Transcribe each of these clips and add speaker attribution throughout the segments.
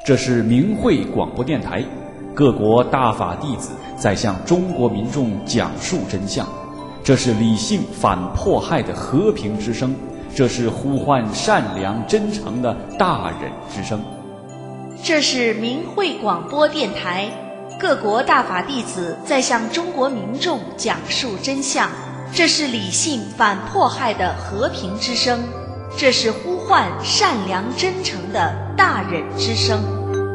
Speaker 1: 这是明慧广播电台，各国大法弟子在向中国民众讲述真相。这是理性反迫害的和平之声，这是呼唤善良真诚的大忍之声。
Speaker 2: 这是明慧广播电台，各国大法弟子在向中国民众讲述真相。这是理性反迫害的和平之声，这是呼唤善良真诚的大忍之声。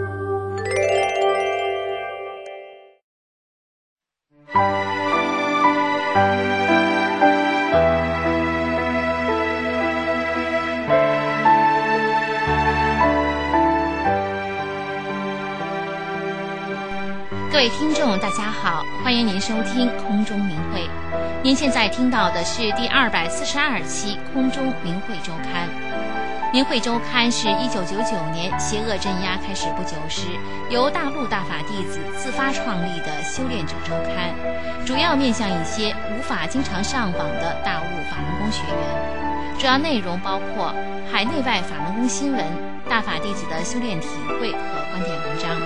Speaker 3: 各位听众大家好，欢迎您收听空中明慧。您现在听到的是第242期空中明慧周刊。明慧周刊是1999年邪恶镇压开始不久时，由大陆大法弟子自发创立的修炼者周刊，主要面向一些无法经常上访的大悟法轮功学员。主要内容包括海内外法轮功新闻、大法弟子的修炼体会和观点文章。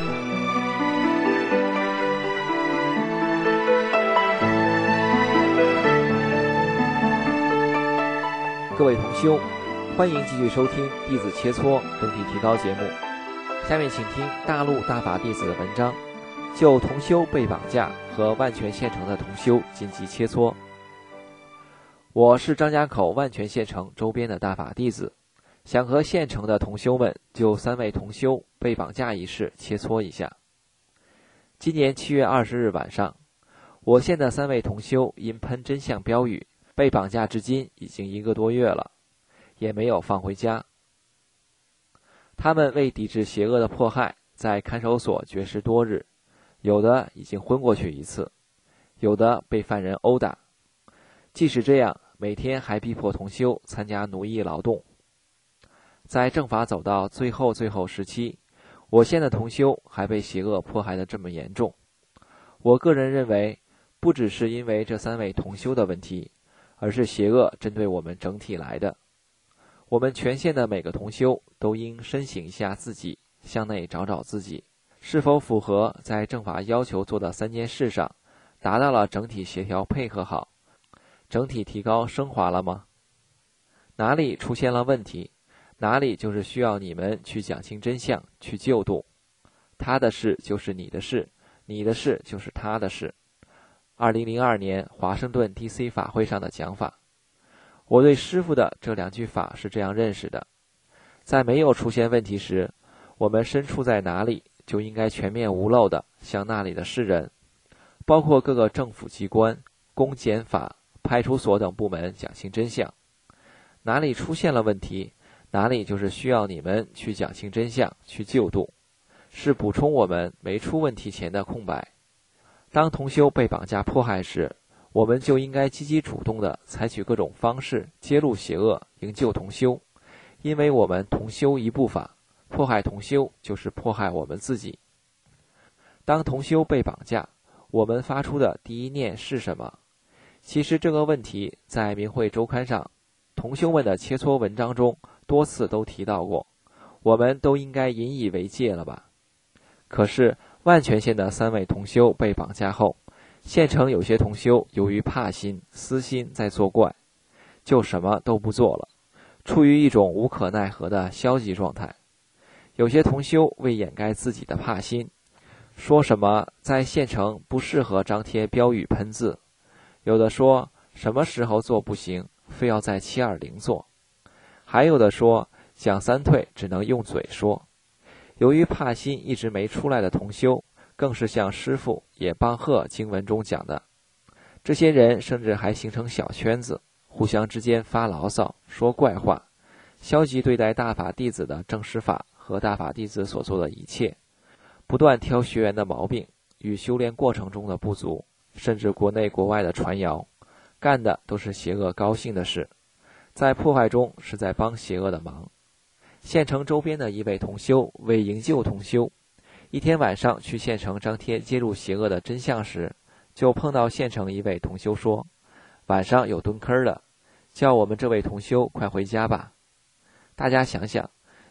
Speaker 4: 各位同修，欢迎继续收听弟子切磋本体提高节目。下面请听大陆大法弟子的文章，就同修被绑架和万全县城的同修紧急切磋。我是张家口万全县城周边的大法弟子，想和县城的同修们就3位同修被绑架一事切磋一下。今年7月20日晚上，我县的3位同修因喷真相标语被绑架至今已经1个多月了，也没有放回家。他们为抵制邪恶的迫害，在看守所绝食多日，有的已经昏过去1次，有的被犯人殴打。即使这样，每天还逼迫同修参加奴役劳动。在正法走到最后时期，我县的同修还被邪恶迫害得这么严重。我个人认为，不只是因为这3位同修的问题，而是邪恶针对我们整体来的。我们全县的每个同修都应深省一下自己，向内找找自己，是否符合在正法要求做的3件事上，达到了整体协调配合好，整体提高升华了吗？哪里出现了问题，哪里就是需要你们去讲清真相，去救度。他的事就是你的事，你的事就是他的事。2002年华盛顿 DC 法会上的讲法，我对师父的这2句法是这样认识的：在没有出现问题时，我们身处在哪里，就应该全面无漏地向那里的世人，包括各个政府机关、公检法、派出所等部门讲清真相。哪里出现了问题，哪里就是需要你们去讲清真相，去救度，是补充我们没出问题前的空白。当同修被绑架迫害时，我们就应该积极主动地采取各种方式揭露邪恶，营救同修。因为我们同修一部法，迫害同修就是迫害我们自己。当同修被绑架，我们发出的第一念是什么？其实这个问题在明慧周刊上同修们的切磋文章中多次都提到过，我们都应该引以为戒了吧。可是万全县的3位同修被绑架后，县城有些同修由于怕心、私心在作怪，就什么都不做了，处于一种无可奈何的消极状态。有些同修为掩盖自己的怕心，说什么在县城不适合张贴标语喷字，有的说什么时候做不行，非要在720做，还有的说讲3退只能用嘴说。由于怕心一直没出来的同修，更是像师父也邦赫经文中讲的，这些人甚至还形成小圈子，互相之间发牢骚，说怪话，消极对待大法弟子的正实法和大法弟子所做的一切，不断挑学员的毛病与修炼过程中的不足，甚至国内国外的传谣，干的都是邪恶高兴的事，在破坏中是在帮邪恶的忙。县城周边的一位同修为营救同修，一天晚上去县城张贴揭露邪恶的真相时，就碰到县城一位同修说，晚上有蹲坑的，叫我们这位同修快回家吧。大家想想，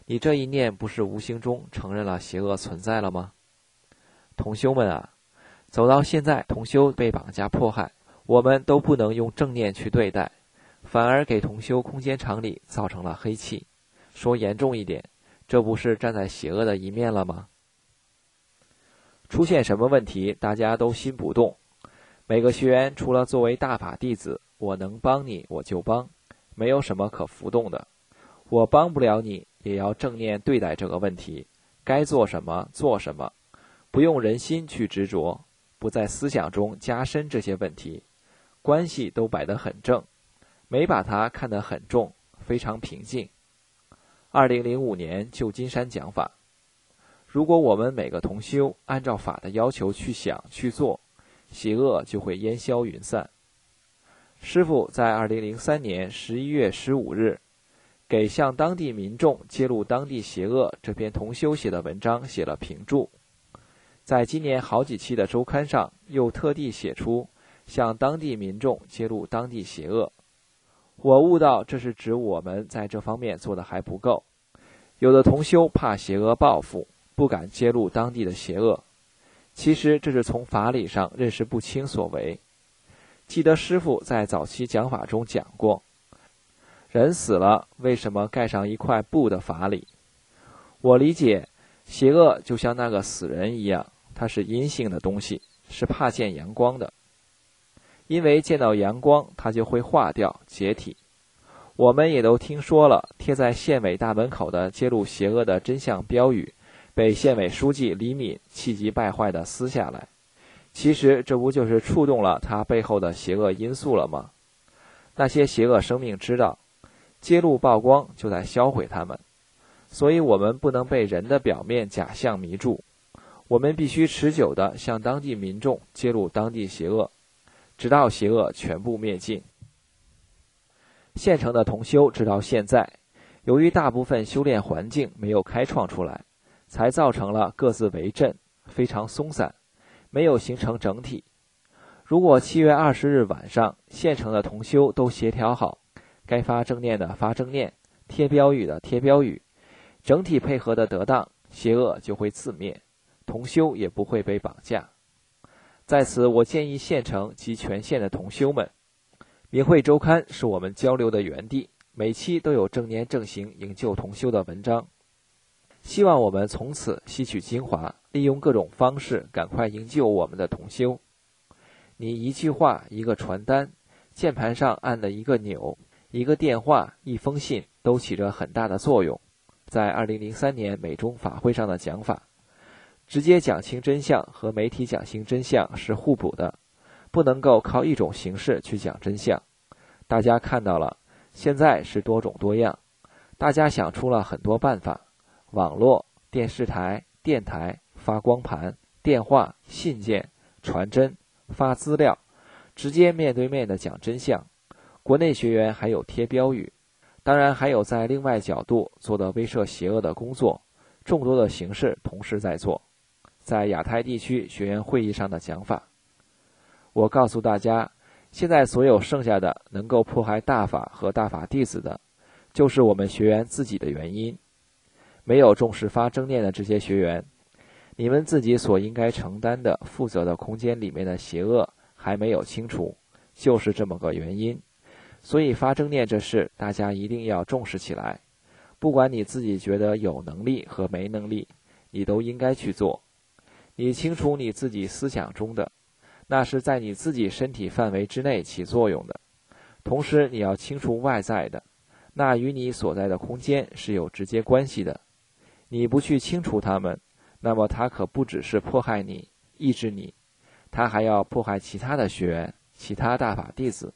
Speaker 4: 你这一念不是无形中承认了邪恶存在了吗？同修们啊，走到现在，同修被绑架迫害，我们都不能用正念去对待，反而给同修空间场里造成了黑气。说严重一点，这不是站在邪恶的一面了吗？出现什么问题，大家都心不动。每个学员除了作为大法弟子，我能帮你我就帮，没有什么可浮动的。我帮不了你，也要正念对待这个问题，该做什么做什么，不用人心去执着，不在思想中加深这些问题，关系都摆得很正，没把它看得很重，非常平静。2005年旧金山讲法，如果我们每个同修按照法的要求去想去做，邪恶就会烟消云散。师父在2003年11月15日给向当地民众揭露当地邪恶这篇同修写的文章写了评注，在今年好几期的周刊上又特地写出向当地民众揭露当地邪恶。我悟到这是指我们在这方面做的还不够，有的同修怕邪恶报复，不敢揭露当地的邪恶，其实这是从法理上认识不清所为。记得师父在早期讲法中讲过，人死了为什么盖上一块布的法理？我理解邪恶就像那个死人一样，它是阴性的东西，是怕见阳光的，因为见到阳光它就会化掉解体。我们也都听说了贴在县委大门口的揭露邪恶的真相标语被县委书记李敏气急败坏地撕下来，其实这不就是触动了他背后的邪恶因素了吗？那些邪恶生命知道揭露曝光就在销毁他们，所以我们不能被人的表面假象迷住，我们必须持久地向当地民众揭露当地邪恶，直到邪恶全部灭尽。县城的同修直到现在，由于大部分修炼环境没有开创出来，才造成了各自为阵，非常松散，没有形成整体。如果7月20日晚上县城的同修都协调好，该发正念的发正念，贴标语的贴标语，整体配合的得当，邪恶就会自灭，同修也不会被绑架。在此我建议县城及全县的同修们，明慧周刊是我们交流的园地，每期都有正念正行营救同修的文章，希望我们从此吸取精华，利用各种方式赶快营救我们的同修。你一句话一个传单，键盘上按的一个钮，一个电话一封信都起着很大的作用。在2003年美中法会上的讲法，直接讲清真相和媒体讲清真相是互补的，不能够靠一种形式去讲真相。大家看到了，现在是多种多样，大家想出了很多办法，网络、电视台、电台、发光盘、电话、信件、传真、发资料，直接面对面的讲真相。国内学员还有贴标语，当然还有在另外角度做的威慑邪恶的工作，众多的形式同时在做。在亚太地区学员会议上的讲法，我告诉大家，现在所有剩下的能够迫害大法和大法弟子的，就是我们学员自己的原因。没有重视发正念的这些学员，你们自己所应该承担的负责的空间里面的邪恶还没有清除，就是这么个原因。所以发正念这事大家一定要重视起来，不管你自己觉得有能力和没能力，你都应该去做。你清楚你自己思想中的，那是在你自己身体范围之内起作用的，同时你要清楚外在的，那与你所在的空间是有直接关系的。你不去清除它们，那么它可不只是迫害你、抑制你，它还要迫害其他的学员、其他大法弟子。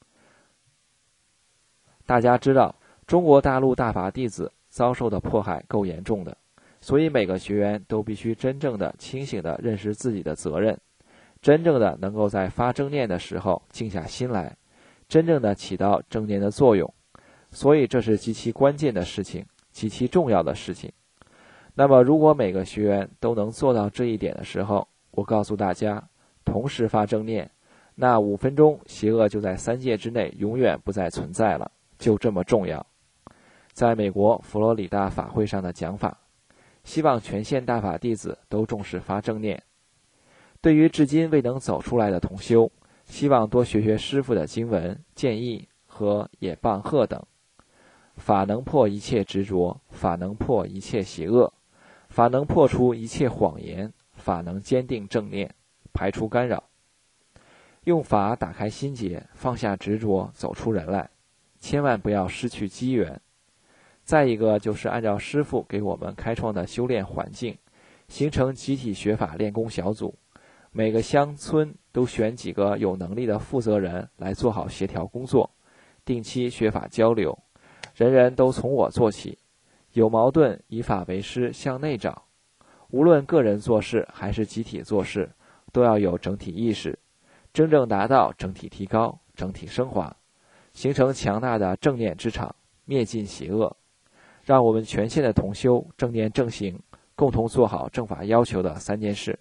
Speaker 4: 大家知道，中国大陆大法弟子遭受的迫害够严重的，所以每个学员都必须真正的清醒的认识自己的责任，真正的能够在发正念的时候静下心来，真正的起到正念的作用。所以这是极其关键的事情，极其重要的事情。那么如果每个学员都能做到这一点的时候，我告诉大家，同时发正念，那5分钟邪恶就在3界之内永远不再存在了，就这么重要。 在美国佛罗里达法会上的讲法，希望全县大法弟子都重视发正念。对于至今未能走出来的同修，希望多学学师父的经文、建议和野棒鹤等。法能破一切执着，法能破一切邪恶，法能破除一切谎言，法能坚定正念，排除干扰。用法打开心结，放下执着，走出人来，千万不要失去机缘。再一个就是按照师父给我们开创的修炼环境，形成集体学法练功小组，每个乡村都选几个有能力的负责人来做好协调工作，定期学法交流，人人都从我做起，有矛盾以法为师向内找。无论个人做事还是集体做事，都要有整体意识，真正达到整体提高、整体升华，形成强大的正念之场，灭尽邪恶。让我们全县的同修正念正行，共同做好正法要求的3件事。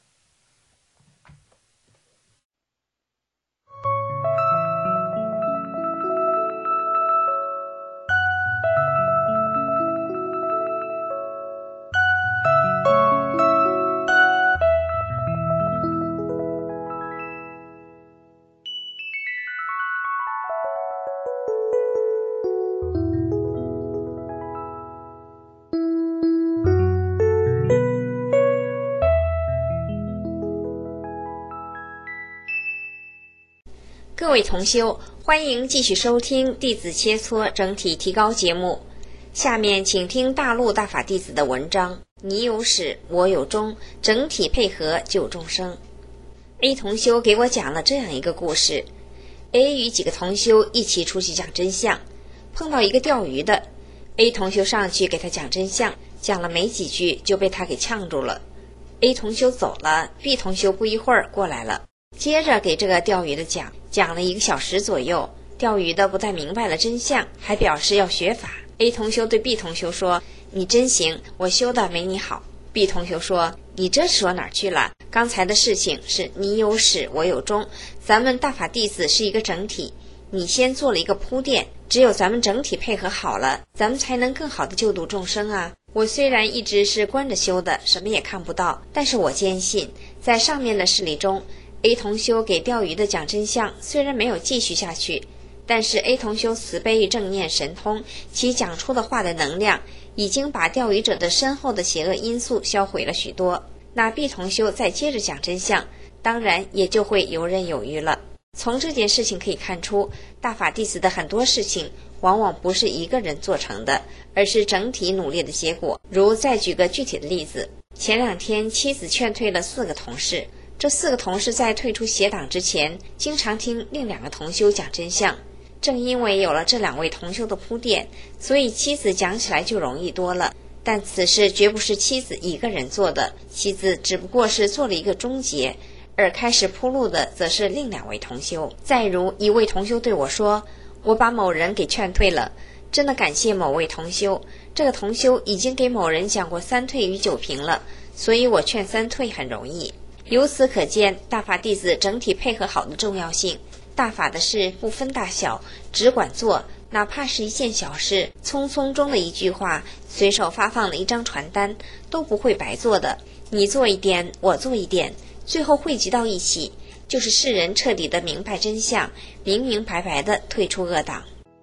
Speaker 5: 各位同修，欢迎继续收听弟子切磋整体提高节目。下面请听大陆大法弟子的文章，你有始，我有终，整体配合救众生。A 同修给我讲了这样一个故事。A 与几个同修一起出去讲真相，碰到一个钓鱼的。A 同修上去给他讲真相，讲了没几句就被他给呛住了。A 同修走了， B 同修不一会儿过来了，接着给这个钓鱼的讲了1个小时左右。钓鱼的不但明白了真相，还表示要学法。 A 同修对 B 同修说，你真行，我修的没你好。 B 同修说，你这说哪儿去了，刚才的事情是你有始我有终，咱们大法弟子是一个整体，你先做了一个铺垫，只有咱们整体配合好了，咱们才能更好的救度众生啊。我虽然一直是关着修的，什么也看不到，但是我坚信在上面的事例中， A 同修给钓鱼的讲真相，虽然没有继续下去，但是 A 同修慈悲正念神通，其讲出的话的能量已经把钓鱼者的身后的邪恶因素销毁了许多。那 B 同修再接着讲真相，当然也就会游刃有余了。从这件事情可以看出，大法弟子的很多事情往往不是一个人做成的，而是整体努力的结果。如再举个具体的例子，前2天妻子劝退了4个同事，这4个同事在退出邪党之前，经常听另2个同修讲真相。正因为有了这2位同修的铺垫，所以妻子讲起来就容易多了。但此事绝不是妻子一个人做的，妻子只不过是做了一个终结，而开始铺路的则是另2位同修。再如一位同修对我说，我把某人给劝退了，真的感谢某位同修，这个同修已经给某人讲过3退与9平了，所以我劝3退很容易。由此可见大法弟子整体配合好的重要性。大法的事不分大小，只管做，哪怕是一件小事，匆匆中的一句话，随手发放的一张传单，都不会白做的。你做一点，我做一点，最后汇集到一起，就是世人彻底的明白真相，明明白白的退出恶党。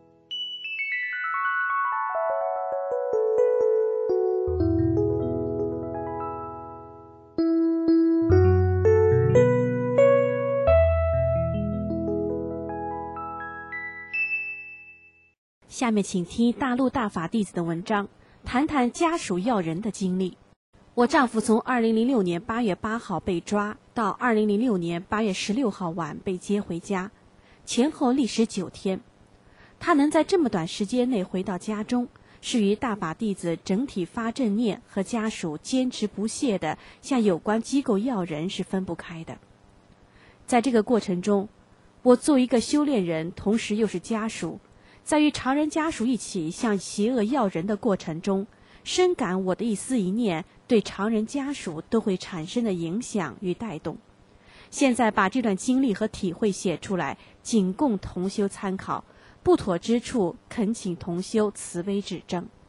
Speaker 6: 下面请听大陆大法弟子的文章，谈谈家属要人的经历。我丈夫从2006年8月8号被抓，到2006年8月16号晚被接回家，前后历时9天。他能在这么短时间内回到家中，是与大法弟子整体发正念和家属坚持不懈地向有关机构要人是分不开的。在这个过程中，我作为一个修炼人，同时又是家属，在与常人家属一起向邪恶要人的过程中，深感我的一丝一念对常人家属都会产生的影响与带动。现在把这段经历和体会写出来，仅供同修参考，不妥之处恳请同修慈悲指正。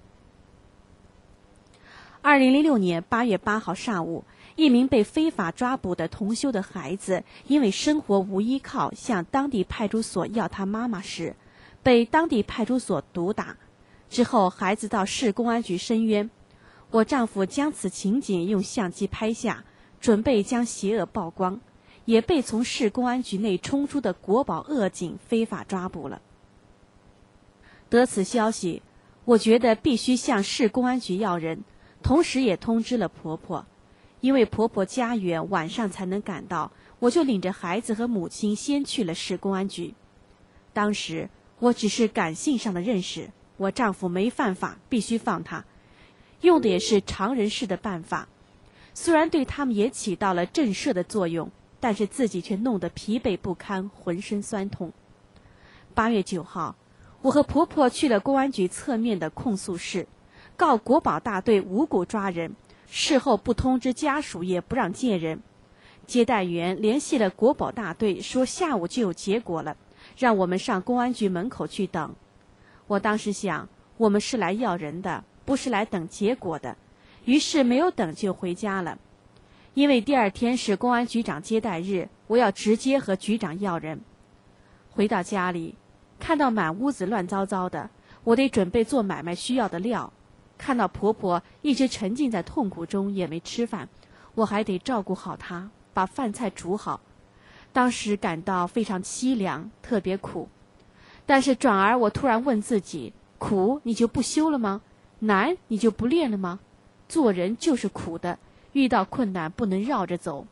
Speaker 6: 2006年8月8号上午，一名被非法抓捕的同修的孩子，因为生活无依靠，向当地派出所要他妈妈时，被当地派出所毒打。之后，孩子到市公安局申冤。我丈夫将此情景用相机拍下，准备将邪恶曝光，也被从市公安局内冲出的国保恶警非法抓捕了。得此消息，我觉得必须向市公安局要人，同时也通知了婆婆。因为婆婆家远，晚上才能赶到，我就领着孩子和母亲先去了市公安局。当时我只是感性上的认识，我丈夫没犯法，必须放他，用的也是常人式的办法。虽然对他们也起到了震慑的作用，但是自己却弄得疲惫不堪，浑身酸痛。8月9号，我和婆婆去了公安局侧面的控诉室，告国保大队无故抓人，事后不通知家属，也不让见人。接待员联系了国保大队，说下午就有结果了，让我们上公安局门口去等。我当时想，我们是来要人的，不是来等结果的，于是没有等就回家了。因为第二天是公安局长接待日，我要直接和局长要人。回到家里，看到满屋子乱糟糟的，我得准备做买卖需要的料。看到婆婆一直沉浸在痛苦中，也没吃饭，我还得照顾好她，把饭菜煮好。当时感到非常凄凉，特别苦。但是转而我突然问自己，苦你就不修了吗？难你就不练了吗？做人就是苦的，遇到困难不能绕着走，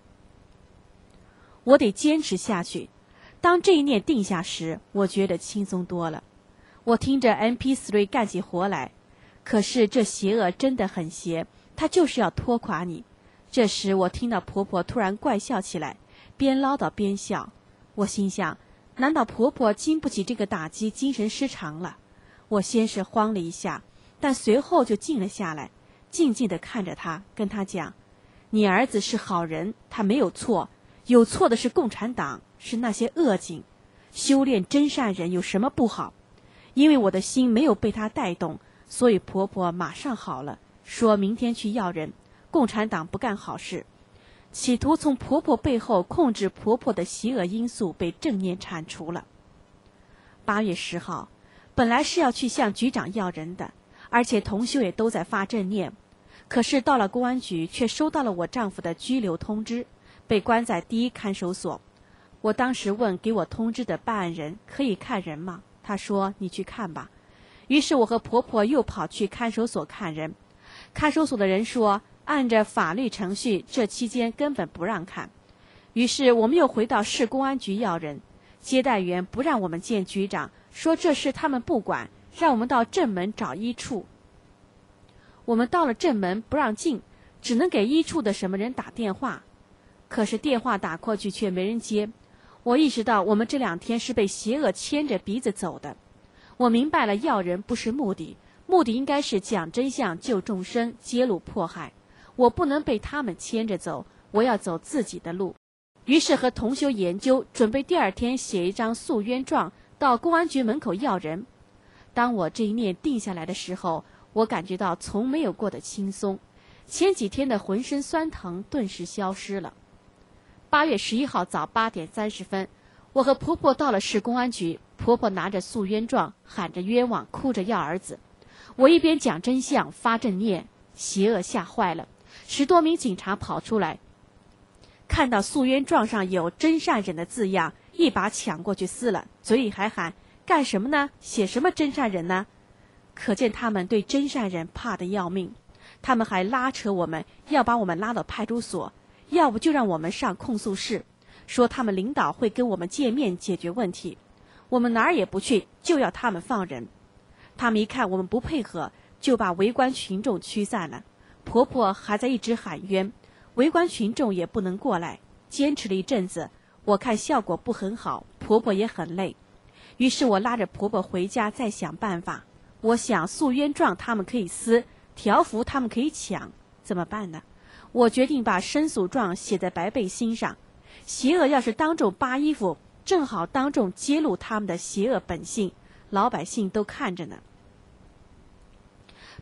Speaker 6: 我得坚持下去。当这一念定下时，我觉得轻松多了。我听着 MP3 干起活来，可是这邪恶真的很邪，它就是要拖垮你。这时我听到婆婆突然怪笑起来，边唠叨边笑。我心想，难道婆婆经不起这个打击，精神失常了？我先是慌了一下，但随后就静了下来，静静地看着她，跟她讲，你儿子是好人，他没有错，有错的是共产党，是那些恶警。修炼真善人有什么不好？因为我的心没有被他带动，所以婆婆马上好了，说明天去要人，共产党不干好事。企图从婆婆背后控制婆婆的邪恶因素被正念铲除了。8月10号，本来是要去向局长要人的，而且同修也都在发正念，可是到了公安局却收到了我丈夫的拘留通知，被关在第1看守所。我当时问给我通知的办案人，可以看人吗？他说，你去看吧。于是我和婆婆又跑去看守所看人。看守所的人说，按着法律程序，这期间根本不让看。于是我们又回到市公安局要人，接待员不让我们见局长，说这事他们不管，让我们到正门找一处。我们到了正门不让进，只能给一处的什么人打电话，可是电话打过去却没人接。我意识到我们这2天是被邪恶牵着鼻子走的。我明白了，要人不是目的，目的应该是讲真相、救众生、揭露迫害。我不能被他们牵着走，我要走自己的路。于是和同修研究，准备第2天写一张诉冤状，到公安局门口要人。当我这一念定下来的时候，我感觉到从没有过的轻松，前几天的浑身酸疼顿时消失了。8月11号早8点30分，我和婆婆到了市公安局，婆婆拿着诉冤状，喊着冤枉，哭着要儿子。我一边讲真相，发正念，邪恶吓坏了。10多名警察跑出来，看到诉冤状上有真善忍的字样，一把抢过去撕了，嘴里还喊，干什么呢？写什么真善忍呢？可见他们对真善忍怕得要命。他们还拉扯我们，要把我们拉到派出所，要不就让我们上控诉室，说他们领导会跟我们见面解决问题。我们哪儿也不去，就要他们放人。他们一看我们不配合，就把围观群众驱散了。婆婆还在一直喊冤，围观群众也不能过来。坚持了一阵子，我看效果不很好，婆婆也很累。于是我拉着婆婆回家再想办法。我想诉冤状他们可以撕，条幅他们可以抢，怎么办呢？我决定把申诉状写在白背心上，邪恶要是当众扒衣服，正好当众揭露他们的邪恶本性，老百姓都看着呢。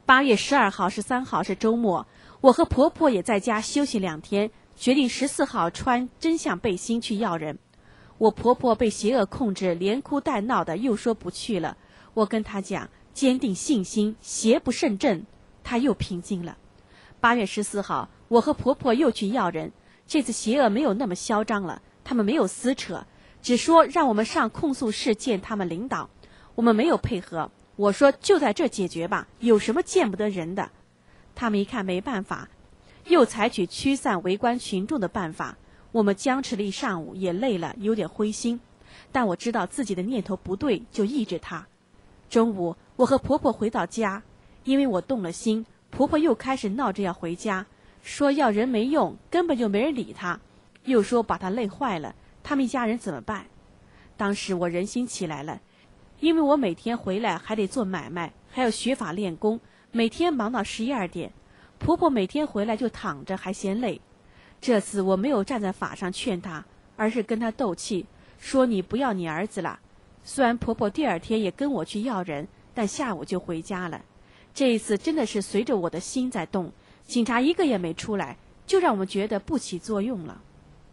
Speaker 6: 8月12号、13号是周末，我和婆婆也在家休息2天，决定14号穿真相背心去要人。我婆婆被邪恶控制，连哭带闹的，又说不去了。我跟她讲，坚定信心，邪不胜正，她又平静了。8月14号，我和婆婆又去要人，这次邪恶没有那么嚣张了，他们没有撕扯，只说让我们上控诉室见他们领导。我们没有配合，我说就在这解决吧，有什么见不得人的。他们一看没办法，又采取驱散围观群众的办法。我们僵持了一上午，也累了，有点灰心，但我知道自己的念头不对，就抑制它。中午我和婆婆回到家，因为我动了心，婆婆又开始闹着要回家，说要人没用，根本就没人理她，又说把她累坏了，他们一家人怎么办？当时我人心起来了，因为我每天回来还得做买卖，还要学法练功，每天忙到11、12点，婆婆每天回来就躺着还嫌累。这次我没有站在法上劝她，而是跟她斗气，说你不要你儿子了。虽然婆婆第2天也跟我去要人，但下午就回家了。这一次真的是随着我的心在动，警察一个也没出来，就让我们觉得不起作用了。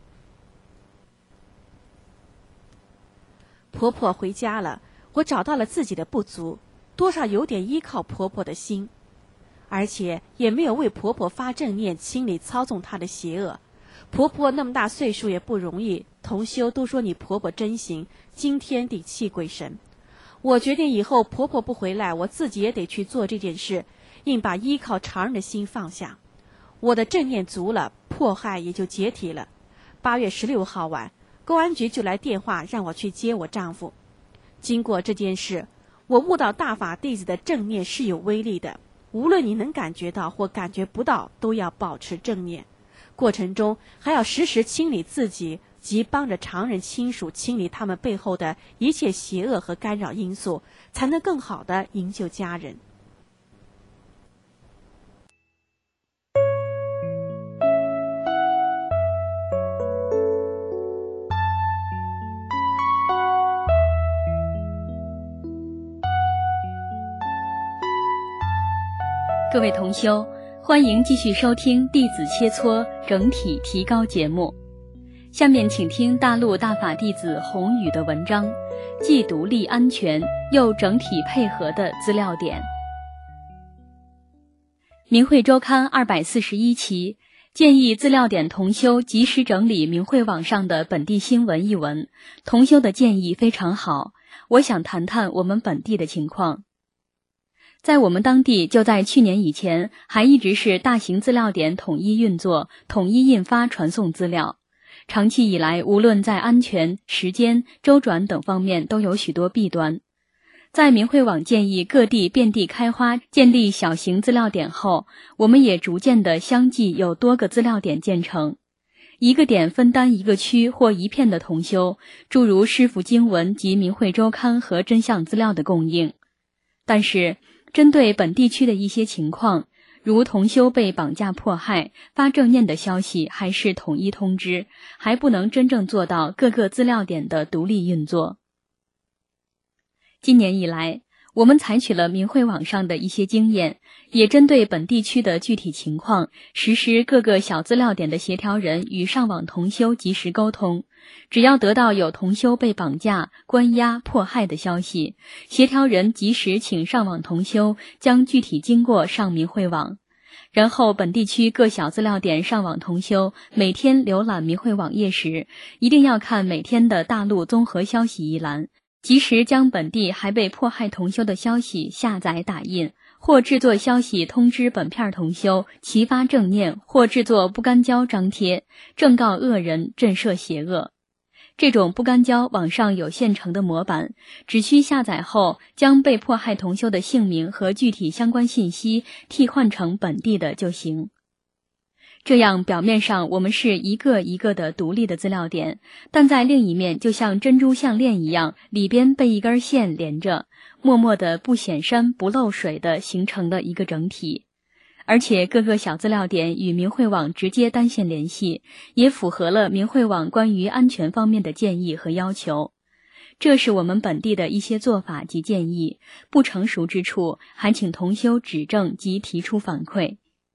Speaker 6: 婆婆回家了，我找到了自己的不足，多少有点依靠婆婆的心，而且也没有为婆婆发正念，清理操纵她的邪恶。婆婆那么大岁数也不容易，同修都说你婆婆真行，惊天地泣鬼神。我决定以后婆婆不回来，我自己也得去做这件事，硬把依靠常人的心放下。我的正念足了，迫害也就解体了。8月16号晚，公安局就来电话让我去接我丈夫。经过这件事，我悟到大法弟子的正念是有威力的，无论你能感觉到或感觉不到，都要保持正念。过程中还要时时清理自己，及帮着常人亲属清理他们背后的一切邪恶和干扰因素，才能更好地营救家人。
Speaker 7: 各位同修，欢迎继续收听弟子切磋整体提高节目。下面请听大陆大法弟子弘宇的文章，既独立安全又整体配合的资料点。明慧周刊241期，建议资料点同修及时整理明慧网上的本地新闻一文。同修的建议非常好，我想谈谈我们本地的情况。在我们当地，就在去年以前，还一直是大型资料点统一运作、统一印发传送资料。长期以来，无论在安全、时间、周转等方面都有许多弊端。在明慧网建议各地遍地开花建立小型资料点后，我们也逐渐的相继有多个资料点建成。一个点分担一个区或一片的同修，诸如师父经文及明慧周刊和真相资料的供应。但是针对本地区的一些情况，如同修被绑架迫害，发正念的消息还是统一通知，还不能真正做到各个资料点的独立运作。今年以来，我们采取了明慧网上的一些经验，也针对本地区的具体情况，实施各个小资料点的协调人与上网同修及时沟通。只要得到有同修被绑架、关押、迫害的消息，协调人及时请上网同修将具体经过上明慧网，然后本地区各小资料点上网同修每天浏览明慧网页时，一定要看每天的大陆综合消息一栏，及时将本地还被迫害同修的消息下载打印，或制作消息通知本片同修，齐发正念，或制作不干胶张贴，正告恶人，震慑邪恶。这种不干胶网上有现成的模板，只需下载后将被迫害同修的姓名和具体相关信息替换成本地的就行。这样表面上我们是一个一个的独立的资料点，但在另一面就像珍珠项链一样，里边被一根线连着，默默的不显山不漏水的形成了一个整体。而且各个小资料点与明慧网直接单线联系，也符合了明慧网关于安全方面的建议和要求。 这是我们本地的一些做法及建议，不成熟之处，还请同修指正及提出反馈。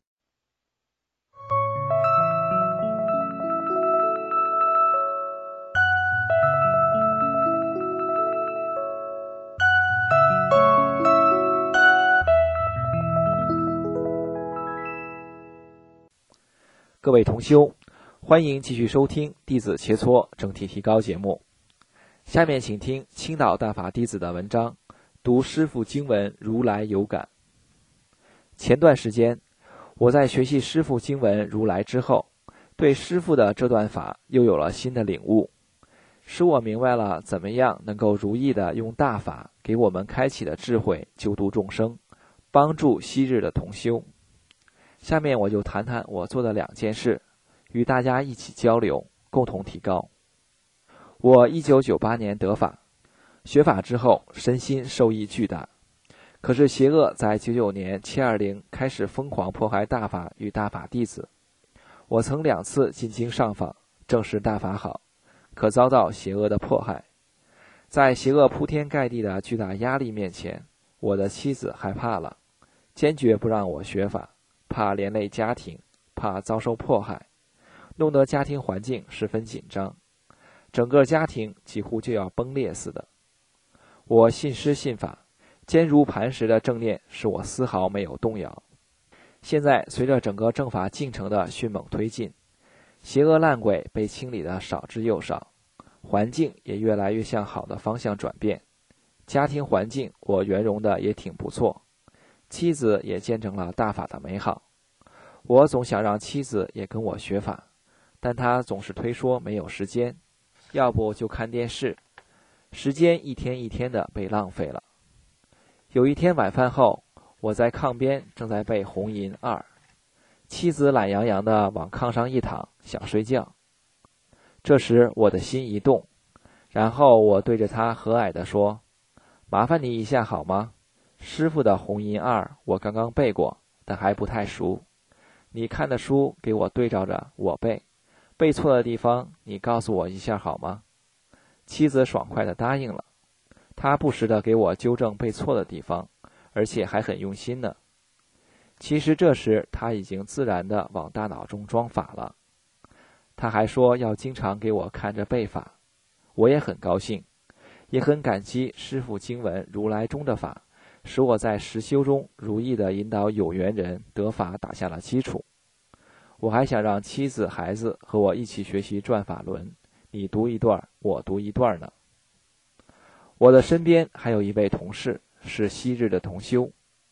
Speaker 4: 各位同修，欢迎继续收听弟子切磋整体提高节目。下面请听青岛大法弟子的文章，读师父经文如来有感。前段时间，我在学习师父经文如来之后，对师父的这段法又有了新的领悟，使我明白了怎么样能够如意的用大法给我们开启的智慧救度众生，帮助昔日的同修。下面我就谈谈我做的2件事，与大家一起交流，共同提高。我1998年得法，学法之后身心受益巨大，可是邪恶在99年720开始疯狂迫害大法与大法弟子。我曾2次进京上访，证实大法好，可遭到邪恶的迫害。在邪恶铺天盖地的巨大压力面前，我的妻子害怕了，坚决不让我学法，怕连累家庭，怕遭受迫害，弄得家庭环境十分紧张，整个家庭几乎就要崩裂似的。我信师信法，坚如磐石的正念使我丝毫没有动摇。现在随着整个正法进程的迅猛推进，邪恶烂鬼被清理的少之又少，环境也越来越向好的方向转变，家庭环境我圆融的也挺不错，妻子也见证了大法的美好。我总想让妻子也跟我学法，但她总是推说没有时间，要不就看电视，时间一天一天的被浪费了。有一天晚饭后，我在炕边正在背红银2，妻子懒洋洋的往炕上一躺，想睡觉。这时我的心一动，然后我对着她和蔼地说：麻烦你一下好吗？师父的红银2我刚刚背过，但还不太熟，你看的书给我对照着我背，背错的地方你告诉我一下好吗？妻子爽快地答应了，她不时地给我纠正背错的地方，而且还很用心呢。其实这时她已经自然地往大脑中装法了。她还说要经常给我看着背法，我也很高兴，也很感激师父经文如来中的法，使我在实修中如意地引导有缘人得法打下了基础。我还想让妻子孩子和我一起学习转法轮，你读一段我读一段呢。我的身边还有一位同事是昔日的同修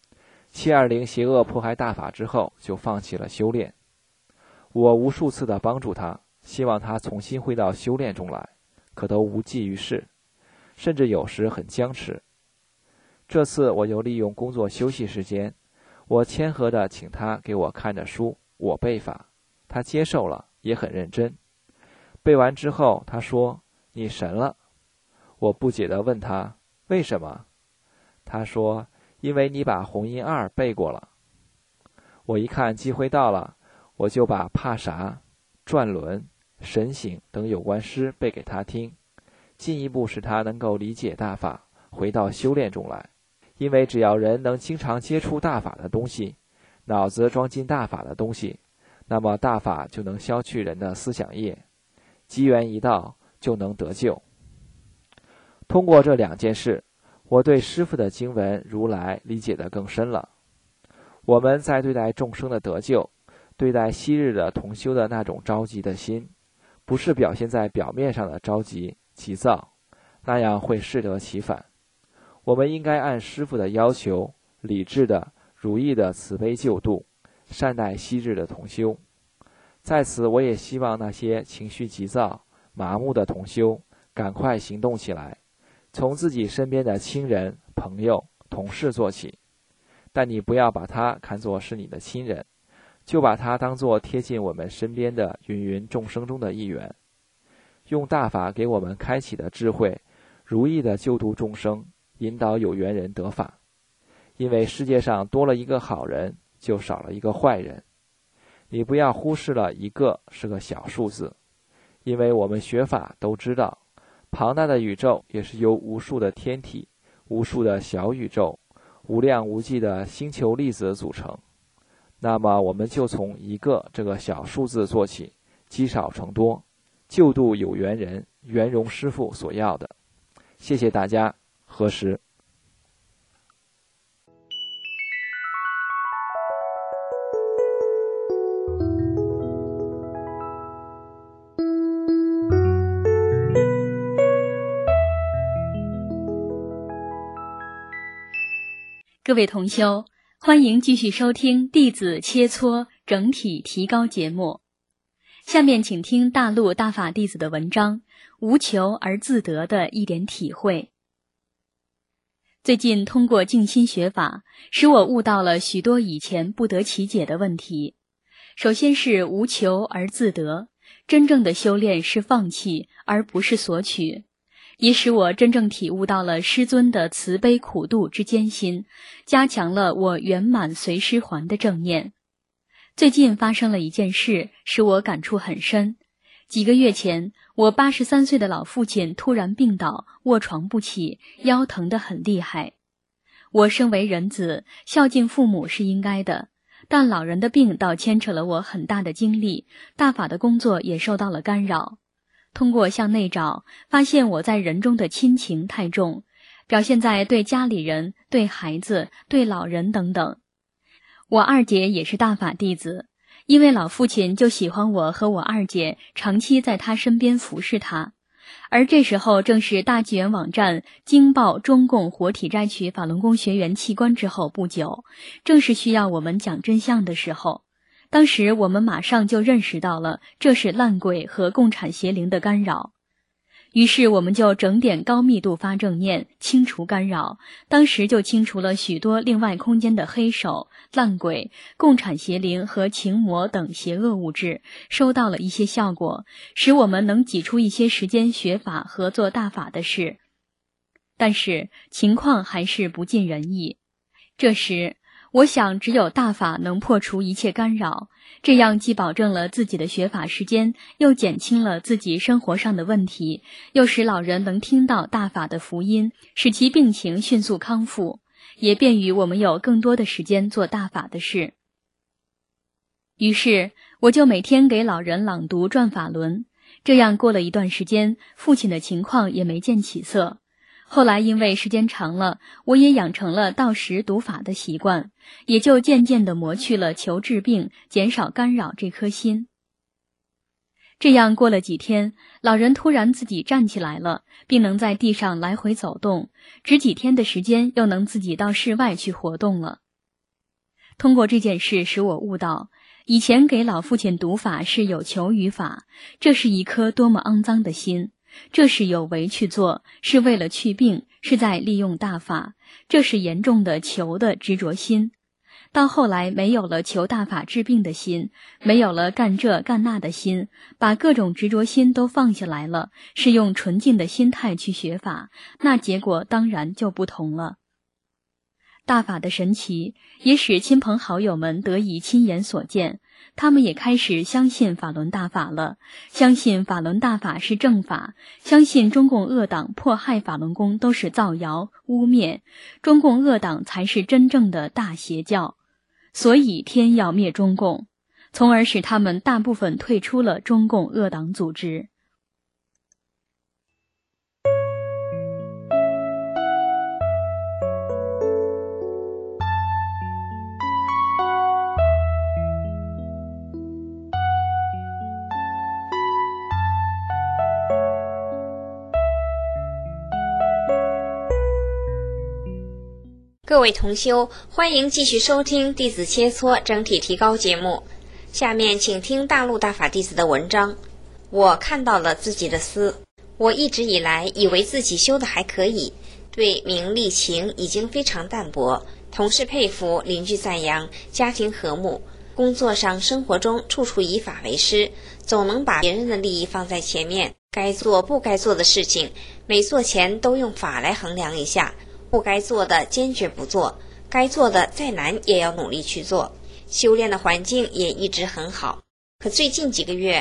Speaker 4: ，720邪恶迫害大法之后就放弃了修炼。我无数次的帮助他，希望他重新回到修炼中来，可都无济于事，甚至有时很僵持。这次我又利用工作休息时间，我谦和地请他给我看着书，我背法，他接受了，也很认真。背完之后他说：你神了。我不解地问他为什么，他说：因为你把红银2背过了。我一看机会到了，我就把帕啥、转轮、神行等有关诗背给他听，进一步使他能够理解大法，回到修炼中来。因为只要人能经常接触大法的东西，脑子装进大法的东西，那么大法就能消去人的思想业，机缘一到就能得救。通过这2件事，我对师父的经文如来理解得更深了。我们在对待众生的得救，对待昔日的同修的那种着急的心，不是表现在表面上的着急急躁，那样会适得其反。我们应该按师父的要求，理智的、如意的慈悲救度，善待昔日的同修。在此，我也希望那些情绪急躁、麻木的同修赶快行动起来，从自己身边的亲人、朋友、同事做起。但你不要把他看作是你的亲人，就把他当作贴近我们身边的芸芸众生中的一员，用大法给我们开启的智慧，如意的救度众生，引导有缘人得法。因为世界上多了一个好人，就少了一个坏人。你不要忽视了一个是个小数字，因为我们学法都知道， 庞大的宇宙也是由无数的天体、无数的小宇宙、无量无际的星球粒子组成。那么我们就从一个这个小数字做起，积少成多，救度有缘人，圆融师父所要的。谢谢大家，何时。
Speaker 7: 各位同修，欢迎继续收听弟子切磋整体提高节目。下面请听大陆大法弟子的文章《无求而自得的一点体会》。最近通过静心学法，使我悟到了许多以前不得其解的问题。首先是无求而自得，真正的修炼是放弃，而不是索取。也使我真正体悟到了师尊的慈悲苦度之艰辛，加强了我圆满随师还的正念。最近发生了一件事，使我感触很深。几个月前，我83岁的老父亲突然病倒，卧床不起，腰疼得很厉害。我身为人子，孝敬父母是应该的，但老人的病倒牵扯了我很大的精力，大法的工作也受到了干扰。通过向内找，发现我在人中的亲情太重，表现在对家里人、对孩子、对老人等等。我二姐也是大法弟子，因为老父亲就喜欢我和我二姐长期在他身边服侍他。而这时候正是大纪元网站惊爆中共活体摘取法轮功学员器官之后不久，正是需要我们讲真相的时候。当时我们马上就认识到了这是烂鬼和共产邪灵的干扰，于是我们就整点高密度发正念，清除干扰。当时就清除了许多另外空间的黑手、烂鬼、共产邪灵和情魔等邪恶物质，收到了一些效果，使我们能挤出一些时间学法和做大法的事。但是情况还是不尽人意。这时我想只有大法能破除一切干扰，这样既保证了自己的学法时间，又减轻了自己生活上的问题，又使老人能听到大法的福音，使其病情迅速康复，也便于我们有更多的时间做大法的事。于是我就每天给老人朗读转法轮，这样过了一段时间，父亲的情况也没见起色。后来因为时间长了，我也养成了到时读法的习惯，也就渐渐地磨去了求治病、减少干扰这颗心。这样过了几天，老人突然自己站起来了，并能在地上来回走动，只几天的时间又能自己到室外去活动了。通过这件事使我悟到，以前给老父亲读法是有求于法，这是一颗多么肮脏的心。这是有为去做，是为了去病，是在利用大法，这是严重的求的执着心。到后来没有了求大法治病的心，没有了干这干那的心，把各种执着心都放下来了，是用纯净的心态去学法，那结果当然就不同了。大法的神奇也使亲朋好友们得以亲眼所见，他们也开始相信法轮大法了，相信法轮大法是正法，相信中共恶党迫害法轮功都是造谣污蔑，中共恶党才是真正的大邪教，所以天要灭中共，从而使他们大部分退出了中共恶党组织。
Speaker 5: 各位同修，欢迎继续收听弟子切磋整体提高节目。下面请听大陆大法弟子的文章。我看到了自己的私，我一直以来以为自己修的还可以，对名利情已经非常淡薄，同事佩服，邻居赞扬，家庭和睦，工作上生活中处处以法为师，总能把别人的利益放在前面，该做不该做的事情每做前都用法来衡量一下，不该做的坚决不做，该做的再难也要努力去做，修炼的环境也一直很好。可最近几个月，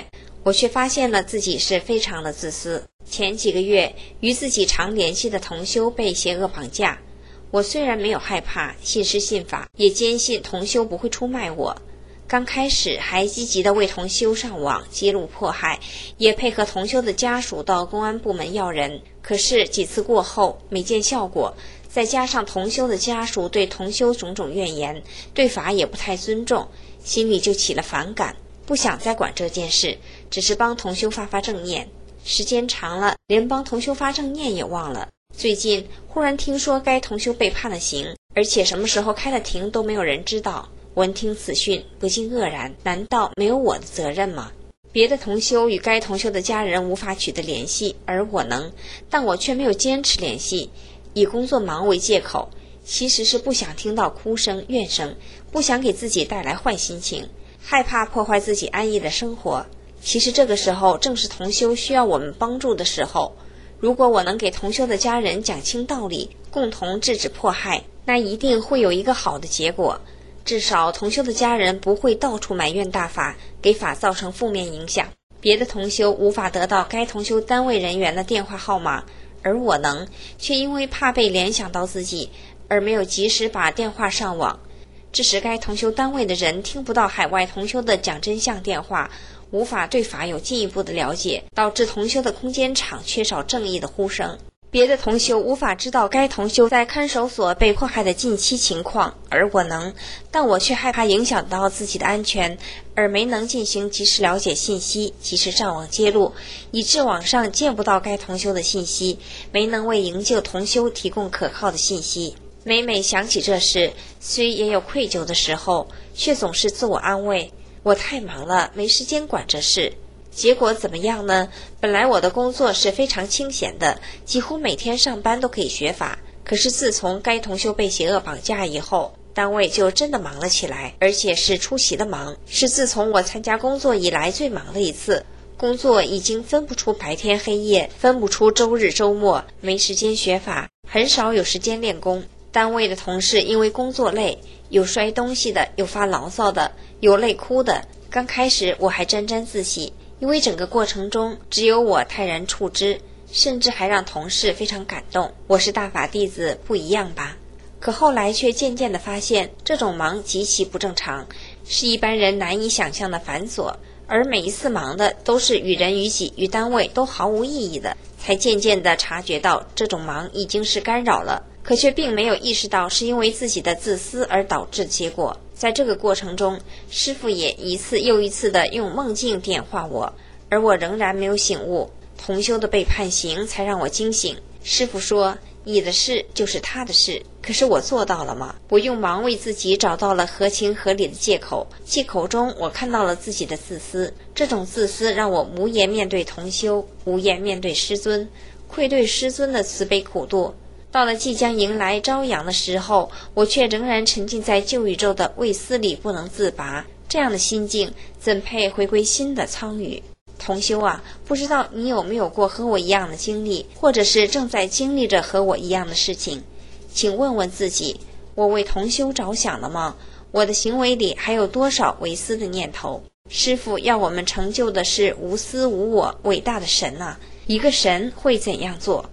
Speaker 5: 我却发现了自己是非常的自私。前几个月，与自己常联系的同修被邪恶绑架，我虽然没有害怕，信师信法，也坚信同修不会出卖我。刚开始还积极地为同修上网揭露迫害，也配合同修的家属到公安部门要人。可是几次过后没见效果，再加上同修的家属对同修种种怨言，对法也不太尊重，心里就起了反感，不想再管这件事，只是帮同修发正念。时间长了，连帮同修发正念也忘了。最近忽然听说该同修被判了刑，而且什么时候开了庭都没有人知道。闻听此讯，不禁愕然，难道没有我的责任吗？别的同修与该同修的家人无法取得联系，而我能，但我却没有坚持联系，以工作忙为借口，其实是不想听到哭声怨声，不想给自己带来坏心情，害怕破坏自己安逸的生活。其实这个时候正是同修需要我们帮助的时候，如果我能给同修的家人讲清道理，共同制止迫害，那一定会有一个好的结果。至少同修的家人不会到处埋怨大法，给法造成负面影响。别的同修无法得到该同修单位人员的电话号码，而我能，却因为怕被联想到自己，而没有及时把电话上网，致使该同修单位的人听不到海外同修的讲真相电话，无法对法有进一步的了解，导致同修的空间场缺少正义的呼声。别的同修无法知道该同修在看守所被迫害的近期情况，而我能，但我却害怕影响到自己的安全，而没能进行及时了解信息，及时上网揭露，以致网上见不到该同修的信息，没能为营救同修提供可靠的信息。每每想起这事，虽也有愧疚的时候，却总是自我安慰，我太忙了，没时间管这事。结果怎么样呢？本来我的工作是非常清闲的，几乎每天上班都可以学法。可是自从该同修被邪恶绑架以后，单位就真的忙了起来，而且是出奇的忙，是自从我参加工作以来最忙的一次。工作已经分不出白天黑夜，分不出周日周末，没时间学法，很少有时间练功。单位的同事因为工作累，有摔东西的，有发牢骚的，有累哭的。刚开始我还沾沾自喜，因为整个过程中只有我泰然处之，甚至还让同事非常感动。我是大法弟子，不一样吧？可后来却渐渐地发现，这种忙极其不正常，是一般人难以想象的繁琐，而每一次忙的都是与人与己与单位都毫无意义的，才渐渐地察觉到这种忙已经是干扰了，可却并没有意识到是因为自己的自私而导致的结果。在这个过程中，师父也一次又一次地用梦境点化我，而我仍然没有醒悟。同修的被判刑才让我惊醒。师父说，你的事就是他的事，可是我做到了吗？我用忙为自己找到了合情合理的借口，借口中我看到了自己的自私，这种自私让我无颜面对同修，无颜面对师尊，愧对师尊的慈悲苦度。到了即将迎来朝阳的时候，我却仍然沉浸在旧宇宙的畏思里不能自拔，这样的心境怎配回归新的苍宇？同修啊，不知道你有没有过和我一样的经历，或者是正在经历着和我一样的事情？请问问自己，我为同修着想了吗？我的行为里还有多少为私的念头？师父要我们成就的是无私无我伟大的神啊！一个神会怎样做？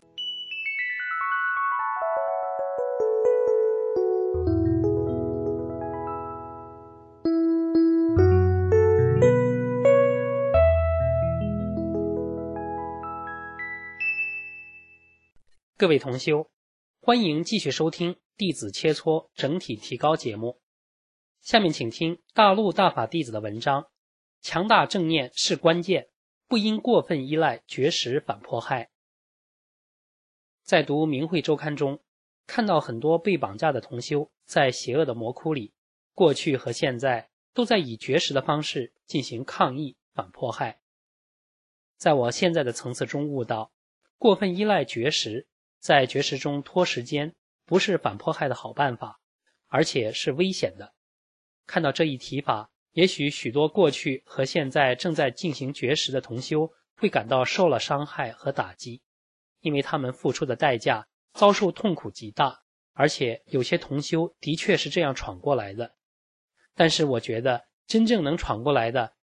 Speaker 8: 各位同修，欢迎继续收听弟子切磋整体提高节目。下面请听大陆大法弟子的文章，强大正念是关键，不应过分依赖绝食反迫害。在读明慧周刊中，看到很多被绑架的同修在邪恶的魔窟里，过去和现在都在以绝食的方式进行抗议反迫害。在我现在的层次中悟到，过分依赖绝食，在绝食中拖时间不是反迫害的好办法，而且是危险的。看到这一提法，也许许多过去和现在正在进行绝食的同修会感到受了伤害和打击，因为他们付出的代价遭受痛苦极大，而且有些同修的确是这样闯过来的。但是我觉得真正能闯过来的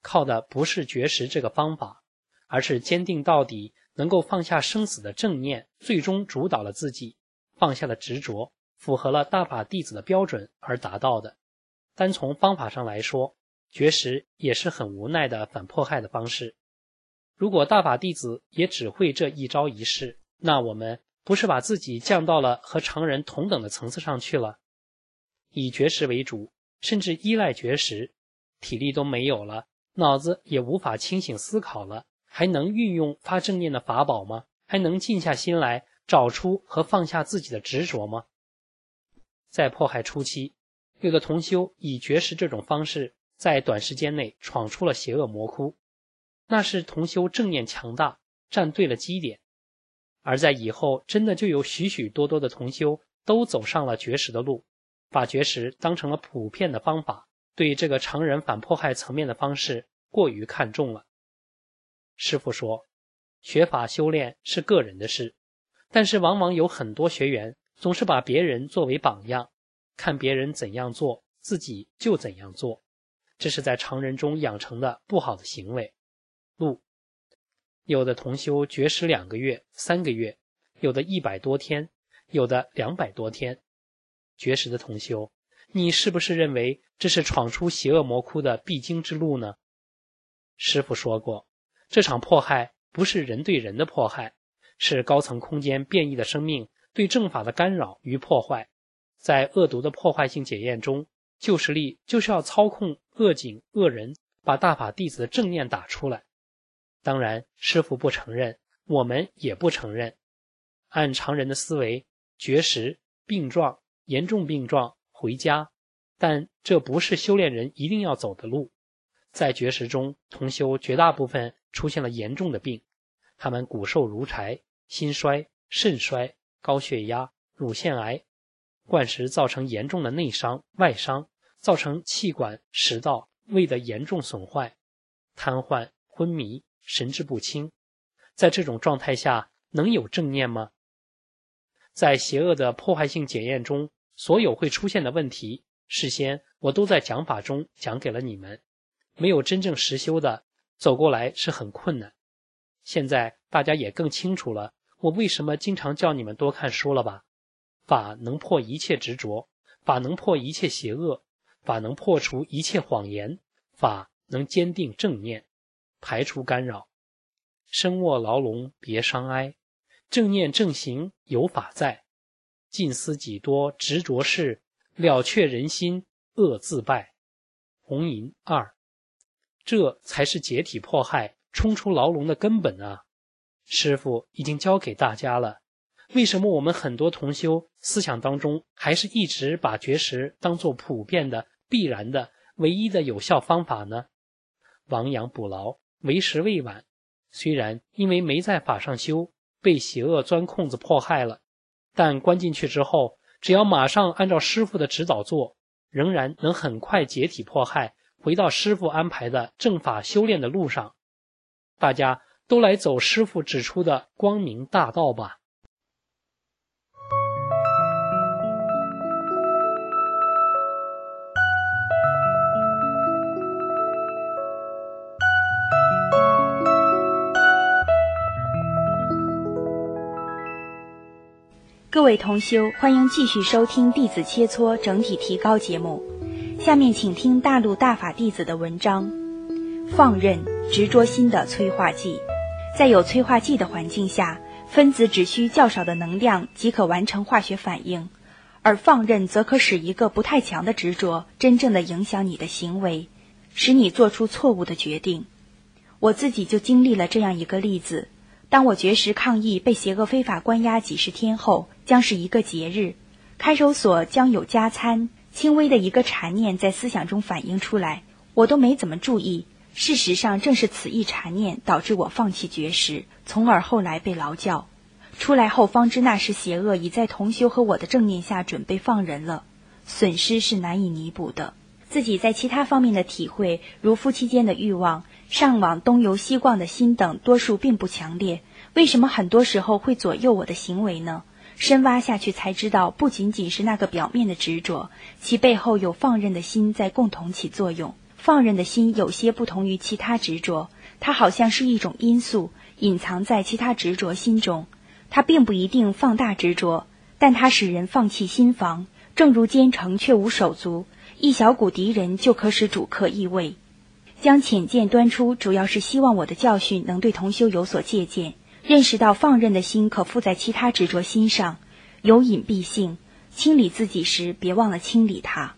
Speaker 8: 靠的不是绝食这个方法，而是坚定到底，能够放下生死的正念，最终主导了自己，放下了执着，符合了大法弟子的标准而达到的。单从方法上来说，绝食也是很无奈的反迫害的方式。如果大法弟子也只会这一招一式，那我们不是把自己降到了和常人同等的层次上去了？以绝食为主，甚至依赖绝食，体力都没有了，脑子也无法清醒思考了，还能运用发正念的法宝吗？还能静下心来找出和放下自己的执着吗？在迫害初期，有的同修以绝食这种方式在短时间内闯出了邪恶魔窟，那是同修正念强大，站对了基点。而在以后，真的就有许许多多的同修都走上了绝食的路，把绝食当成了普遍的方法，对这个常人反迫害层面的方式过于看重了。师父说，学法修炼是个人的事，但是往往有很多学员总是把别人作为榜样，看别人怎样做，自己就怎样做，这是在常人中养成的不好的行为。有的同修绝食2个月、3个月，有的100多天，有的200多天。绝食的同修，你是不是认为这是闯出邪恶魔窟的必经之路呢？师父说过，这场迫害不是人对人的迫害，是高层空间变异的生命对正法的干扰与破坏。在恶毒的破坏性检验中，救世力就是要操控恶境恶人，把大法弟子的正念打出来。当然，师父不承认，我们也不承认。按常人的思维，绝食、病状、严重病状回家，但这不是修炼人一定要走的路。在绝食中，同修绝大部分出现了严重的病，他们骨瘦如柴，心衰、肾衰、高血压、乳腺癌，灌食造成严重的内伤、外伤，造成气管、食道、胃的严重损坏，瘫痪、昏迷、神志不清。在这种状态下，能有正念吗？在邪恶的破坏性检验中，所有会出现的问题，事先我都在讲法中讲给了你们。没有真正实修的，走过来是很困难。现在大家也更清楚了，我为什么经常叫你们多看书了吧？法能破一切执着，法能破一切邪恶，法能破除一切谎言，法能坚定正念，排除干扰。身卧牢笼别伤哀，正念正行有法在。尽思己多执着事，了却人心恶自败。红银2，这才是解体迫害、冲出牢笼的根本啊！师父已经教给大家了，为什么我们很多同修思想当中还是一直把绝食当作普遍的、必然的、唯一的有效方法呢？亡羊补牢，为时未晚。虽然因为没在法上修，被邪恶钻空子迫害了，但关进去之后，只要马上按照师父的指导做，仍然能很快解体迫害，回到师父安排的正法修炼的路上。大家都来走师父指出的光明大道吧。
Speaker 6: 各位同修，欢迎继续收听弟子切磋整体提高节目。下面请听大陆大法弟子的文章：放任执着心的催化剂。在有催化剂的环境下，分子只需较少的能量即可完成化学反应，而放任则可使一个不太强的执着真正的影响你的行为，使你做出错误的决定。我自己就经历了这样一个例子。当我绝食抗议被邪恶非法关押几十天后，将是一个节日，看守所将有加餐，轻微的一个禅念在思想中反映出来，我都没怎么注意。事实上正是此一禅念导致我放弃绝食，从而后来被劳教。出来后方知那时邪恶已在同修和我的正念下准备放人了，损失是难以弥补的。自己在其他方面的体会，如夫妻间的欲望、上网东游西逛的心等，多数并不强烈。为什么很多时候会左右我的行为呢？深挖下去才知道，不仅仅是那个表面的执着，其背后有放任的心在共同起作用。
Speaker 9: 放任的心有些不同于其他执着，它好像是一种因素，隐藏在其他执着心中。它并不一定放大执着，但它使人放弃心防，正如坚城却无手足，一小股敌人就可使主客易位。将浅见端出，主要是希望我的教训能对同修有所借鉴，认识到放任的心可附在其他执着心上，有隐蔽性，清理自己时别忘了清理它。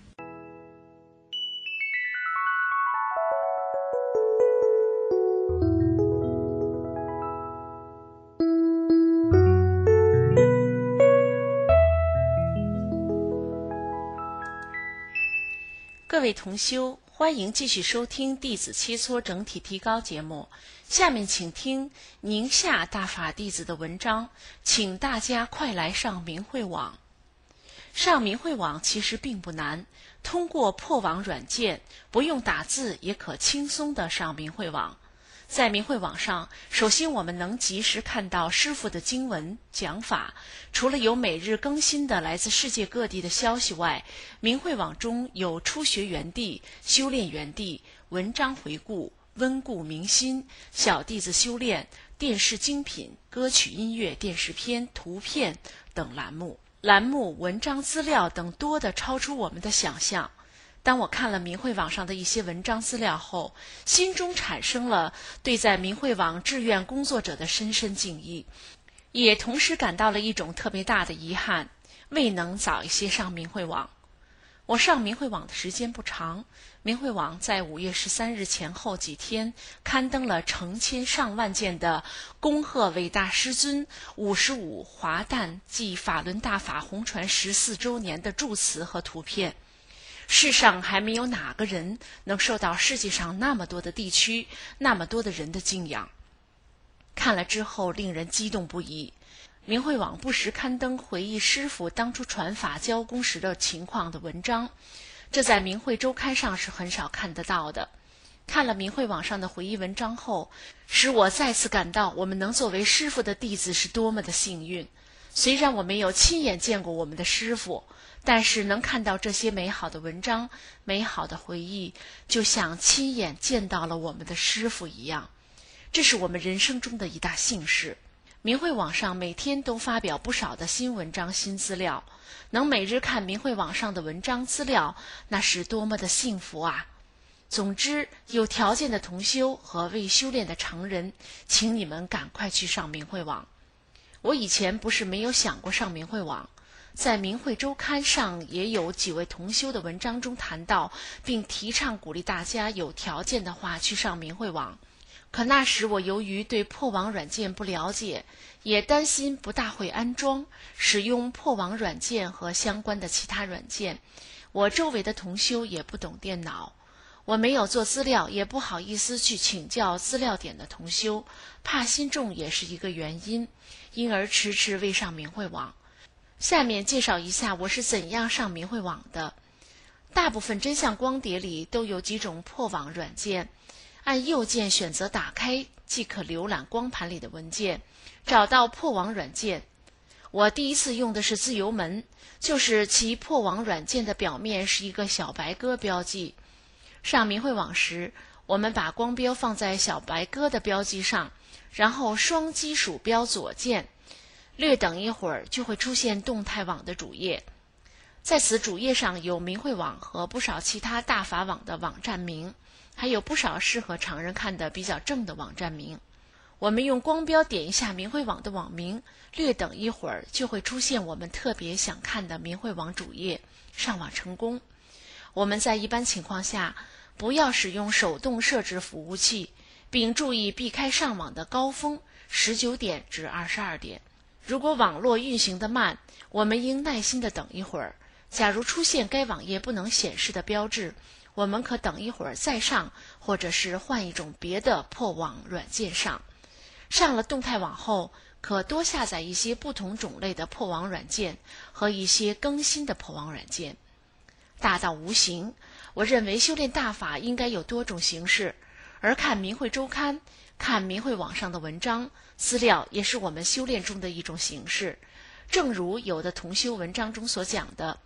Speaker 2: 各位同修，欢迎继续收听弟子切磋整体提高节目。下面请听宁夏大法弟子的文章，请大家快来上明慧网。上明慧网其实并不难，通过破网软件，不用打字也可轻松地上明慧网。在明慧网上，首先我们能及时看到师父的经文讲法，除了有每日更新的来自世界各地的消息外，明慧网中有初学园地、修炼园地、文章回顾、温故明新、小弟子修炼、电视精品、歌曲音乐、电视片、图片等栏目，文章资料等多得超出我们的想象。当我看了明慧网上的一些文章资料后，心中产生了对在明慧网志愿工作者的深深敬意，也同时感到了一种特别大的遗憾，未能早一些上明慧网。我上明慧网的时间不长，明慧网在5月13日前后几天刊登了成千上万件的恭贺伟大师尊55华诞暨法轮大法红传14周年的祝词和图片。世上还没有哪个人能受到世界上那么多的地区、那么多的人的敬仰。看了之后令人激动不已。明慧网不时刊登回忆师父当初传法教功时的情况的文章，这在明慧周刊上是很少看得到的。看了明慧网上的回忆文章后，使我再次感到我们能作为师父的弟子是多么的幸运。虽然我没有亲眼见过我们的师父，但是能看到这些美好的文章、美好的回忆，就像亲眼见到了我们的师父一样。这是我们人生中的一大幸事。明慧网上每天都发表不少的新文章、新资料，能每日看明慧网上的文章资料，那是多么的幸福啊！总之，有条件的同修和未修炼的常人，请你们赶快去上明慧网。我以前不是没有想过上明慧网，在明慧周刊上也有几位同修的文章中谈到，并提倡鼓励大家有条件的话去上明慧网。可那时我由于对破网软件不了解，也担心不大会安装，使用破网软件和相关的其他软件。我周围的同修也不懂电脑，我没有做资料，也不好意思去请教资料点的同修，怕心重也是一个原因，因而迟迟未上明慧网。下面介绍一下我是怎样上明慧网的。大部分真相光碟里都有几种破网软件，按右键选择打开，即可浏览光盘里的文件，找到破网软件。我第一次用的是自由门，就是其破网软件的表面是一个小白鸽标记。上明慧网时，我们把光标放在小白鸽的标记上，然后双击鼠标左键，略等一会儿就会出现动态网的主页。在此主页上有明慧网和不少其他大法网的网站名，还有不少适合常人看的比较正的网站名。我们用光标点一下明慧网的网名，略等一会儿就会出现我们特别想看的明慧网主页，上网成功。我们在一般情况下不要使用手动设置服务器，并注意避开上网的高峰19点至22点。如果网络运行得慢，我们应耐心地等一会儿。假如出现该网页不能显示的标志，我们可等一会儿再上，或者是换一种别的破网软件上。上了动态网后，可多下载一些不同种类的破网软件和一些更新的破网软件。大道无形，我认为修炼大法应该有多种形式，而看明慧周刊、看明慧网上的文章资料也是我们修炼中的一种形式。正如有的同修文章中所讲的，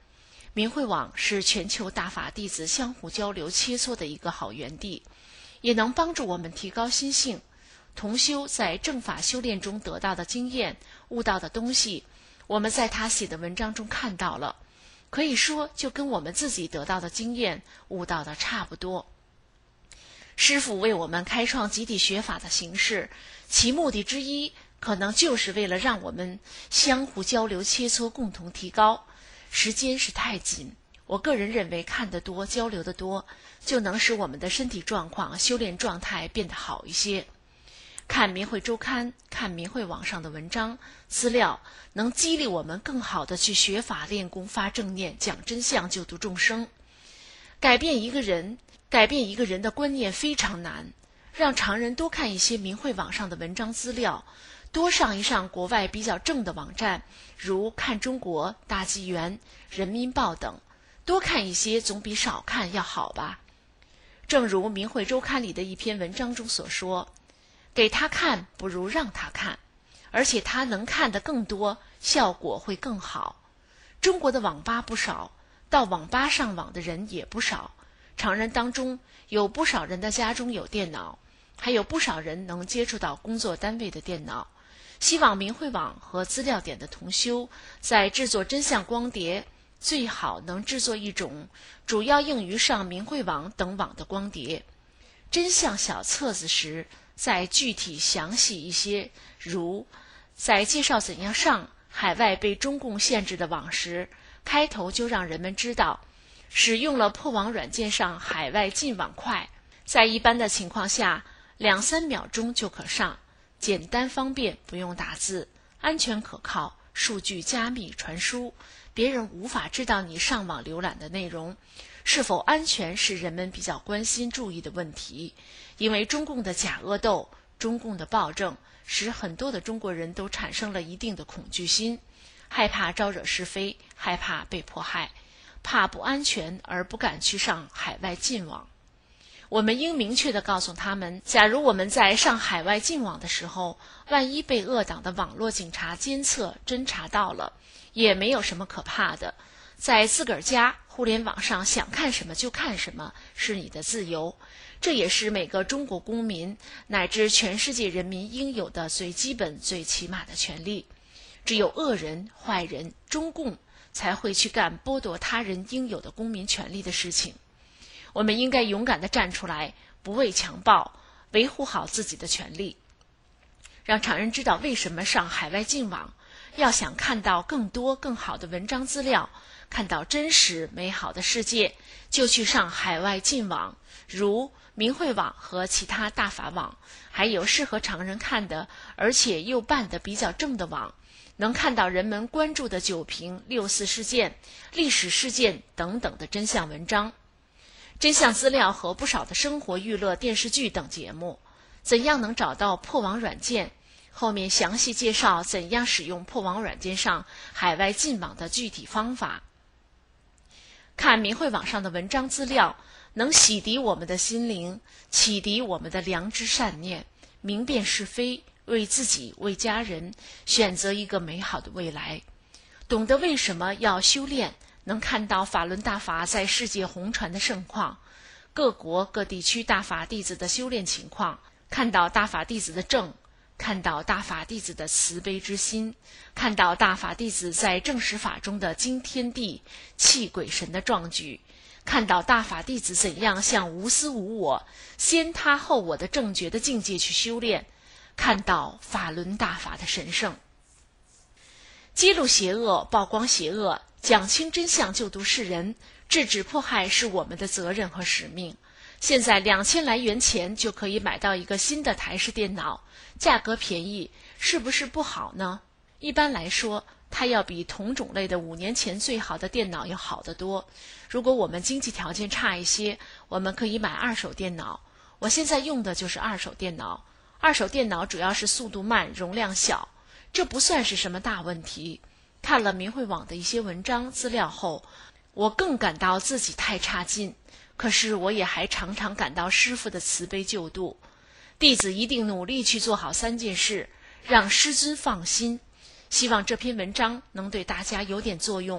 Speaker 2: 明慧网是全球大法弟子相互交流切磋的一个好园地，也能帮助我们提高心性。同修在正法修炼中得到的经验、悟到的东西，我们在他写的文章中看到了，可以说就跟我们自己得到的经验、悟到的差不多。师父为我们开创集体学法的形式，其目的之一可能就是为了让我们相互交流切磋，共同提高。时间是太紧，我个人认为看得多、交流得多，就能使我们的身体状况、修炼状态变得好一些。看明慧周刊，看明慧网上的文章资料，能激励我们更好地去学法、练功、发正念、讲真相、救度众生。改变一个人的观念非常难，让常人多看一些明慧网上的文章资料，多上一上国外比较正的网站，如看中国、大纪元、人民报等，多看一些总比少看要好吧。正如明慧周刊里的一篇文章中所说，给他看不如让他看，而且他能看得更多，效果会更好。中国的网吧不少，到网吧上网的人也不少，常人当中有不少人的家中有电脑，还有不少人能接触到工作单位的电脑。希望明慧网和资料点的同修在制作真相光碟，最好能制作一种主要用于上明慧网等网的光碟。真相小册子时再具体详细一些，如在介绍怎样上海外被中共限制的网时，开头就让人们知道使用了破网软件上海外进网快，在一般的情况下2-3秒钟就可上，简单方便，不用打字，安全可靠，数据加密传输，别人无法知道你上网浏览的内容。是否安全是人们比较关心注意的问题，因为中共的假恶斗、中共的暴政，使很多的中国人都产生了一定的恐惧心，害怕招惹是非，害怕被迫害，怕不安全而不敢去上海外进网。我们应明确地告诉他们，假如我们在上海外进网的时候，万一被恶党的网络警察监测侦查到了，也没有什么可怕的，在自个儿家互联网上想看什么就看什么，是你的自由，这也是每个中国公民乃至全世界人民应有的最基本最起码的权利。只有恶人、坏人、中共才会去干剥夺他人应有的公民权利的事情。我们应该勇敢地站出来，不畏强暴，维护好自己的权利，让常人知道为什么上海外进网。要想看到更多更好的文章资料，看到真实美好的世界，就去上海外进网，如明慧网和其他大法网，还有适合常人看的而且又办得比较正的网，能看到人们关注的9评、6·4事件、历史事件等等的真相文章、真相资料和不少的生活娱乐电视剧等节目。怎样能找到破网软件？后面详细介绍怎样使用破网软件上海外进网的具体方法。看明慧网上的文章资料，能洗涤我们的心灵，启迪我们的良知善念，明辨是非，为自己为家人选择一个美好的未来。懂得为什么要修炼，能看到法轮大法在世界红传的盛况，各国各地区大法弟子的修炼情况，看到大法弟子的正，看到大法弟子的慈悲之心，看到大法弟子在正实法中的惊天地、泣鬼神的壮举，看到大法弟子怎样向无私无我、先他后我的正觉的境界去修炼，看到法轮大法的神圣。揭露邪恶，曝光邪恶，讲清真相，救度世人，制止迫害是我们的责任和使命。现在2000来元钱就可以买到一个新的台式电脑，价格便宜，是不是不好呢？一般来说，它要比同种类的5年前最好的电脑要好得多。如果我们经济条件差一些，我们可以买二手电脑。我现在用的就是二手电脑。二手电脑主要是速度慢，容量小，这不算是什么大问题。看了明慧网的一些文章资料后，我更感到自己太差劲，可是我也还常常感到师父的慈悲救度。弟子一定努力去做好3件事，让师尊放心。希望这篇文章能对大家有点作用，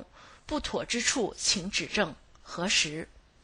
Speaker 2: 不妥之处请指正，核实。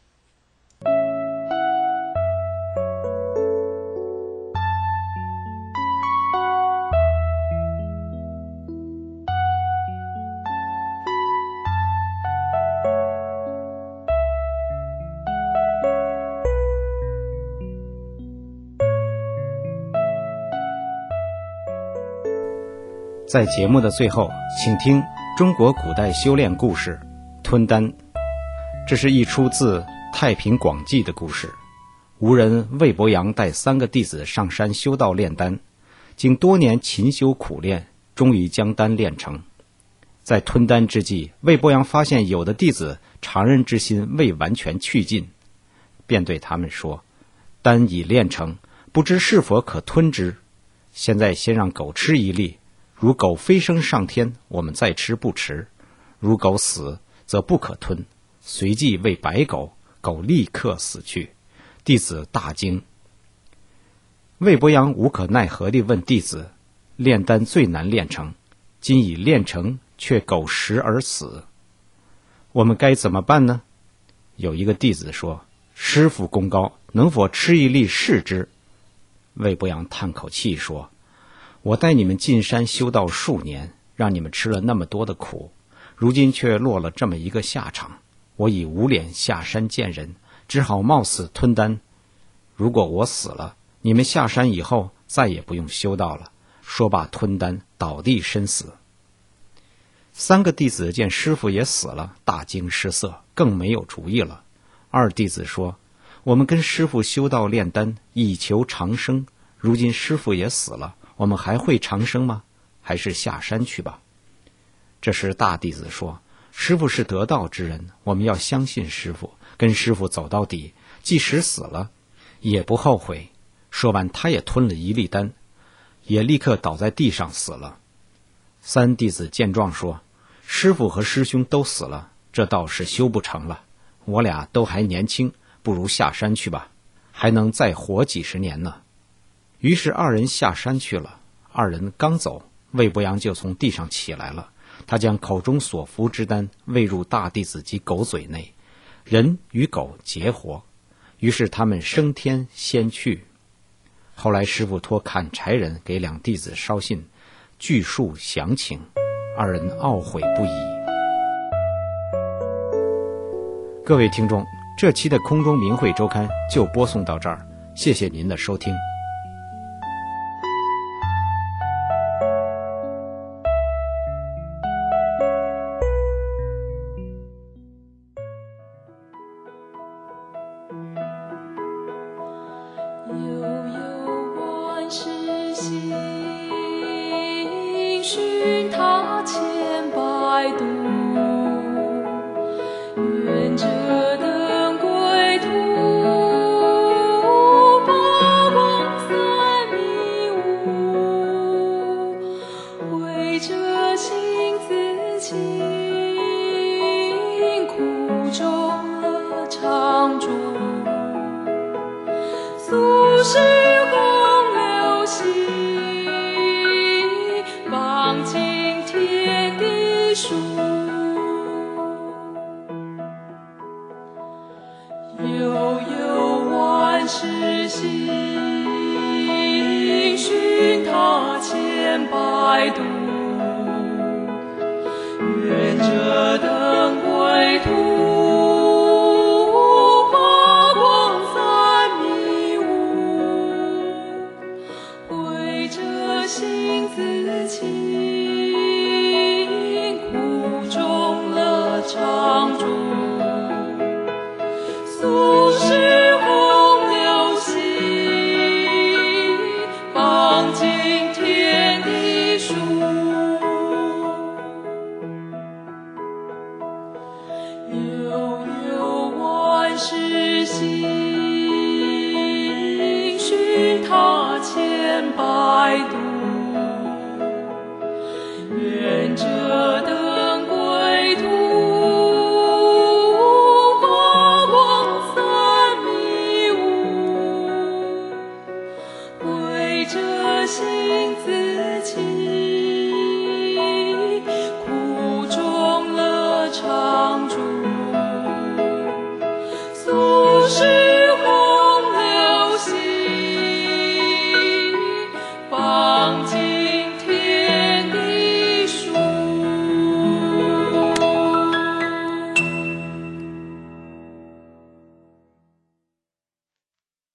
Speaker 10: 在节目的最后，请听中国古代修炼故事吞丹。这是一出自《太平广记》的故事。吴人魏伯阳带3个弟子上山修道炼丹，经多年勤修苦练，终于将丹炼成。在吞丹之际，魏伯阳发现有的弟子常人之心未完全去尽，便对他们说：丹已炼成，不知是否可吞之？现在先让狗吃一粒，如狗飞升上天，我们再吃不迟；如狗死，则不可吞。随即喂白狗，狗立刻死去。弟子大惊。魏伯阳无可奈何地问弟子：炼丹最难炼成，今已炼成，却狗食而死，我们该怎么办呢？有一个弟子说：师父功高，能否吃一粒试之？魏伯阳叹口气说：我带你们进山修道数年，让你们吃了那么多的苦，如今却落了这么一个下场，我已无脸下山见人，只好冒死吞丹。如果我死了，你们下山以后再也不用修道了。说罢吞丹，倒地身死。3个弟子见师父也死了，大惊失色，更没有主意了。2弟子说：我们跟师父修道炼丹，以求长生，如今师父也死了，我们还会长生吗？还是下山去吧。这时大弟子说：师父是得道之人，我们要相信师父，跟师父走到底，即使死了也不后悔。说完他也吞了一粒丹，也立刻倒在地上死了。3弟子见状说：师父和师兄都死了，这道是修不成了，我俩都还年轻，不如下山去吧，还能再活几十年呢。于是2人下山去了。2人刚走，魏伯阳就从地上起来了，他将口中所服之丹喂入大弟子及狗嘴内，人与狗结活，于是他们升天仙去。后来师父托砍柴人给2弟子捎信，据述详情，2人懊悔不已。各位听众，这期的空中明慧周刊就播送到这儿，谢谢您的收听。
Speaker 11: 寻他千百度，愿这灯归途，发光三迷雾，为这心自清，苦中乐常驻，俗世洪流兮，望尽天地数，悠悠万世行，寻他千百度，愿这灯归途，发光三迷雾，为这心自清，常驻，俗世洪流兮，望尽天地数，悠悠万世行，寻他千百度。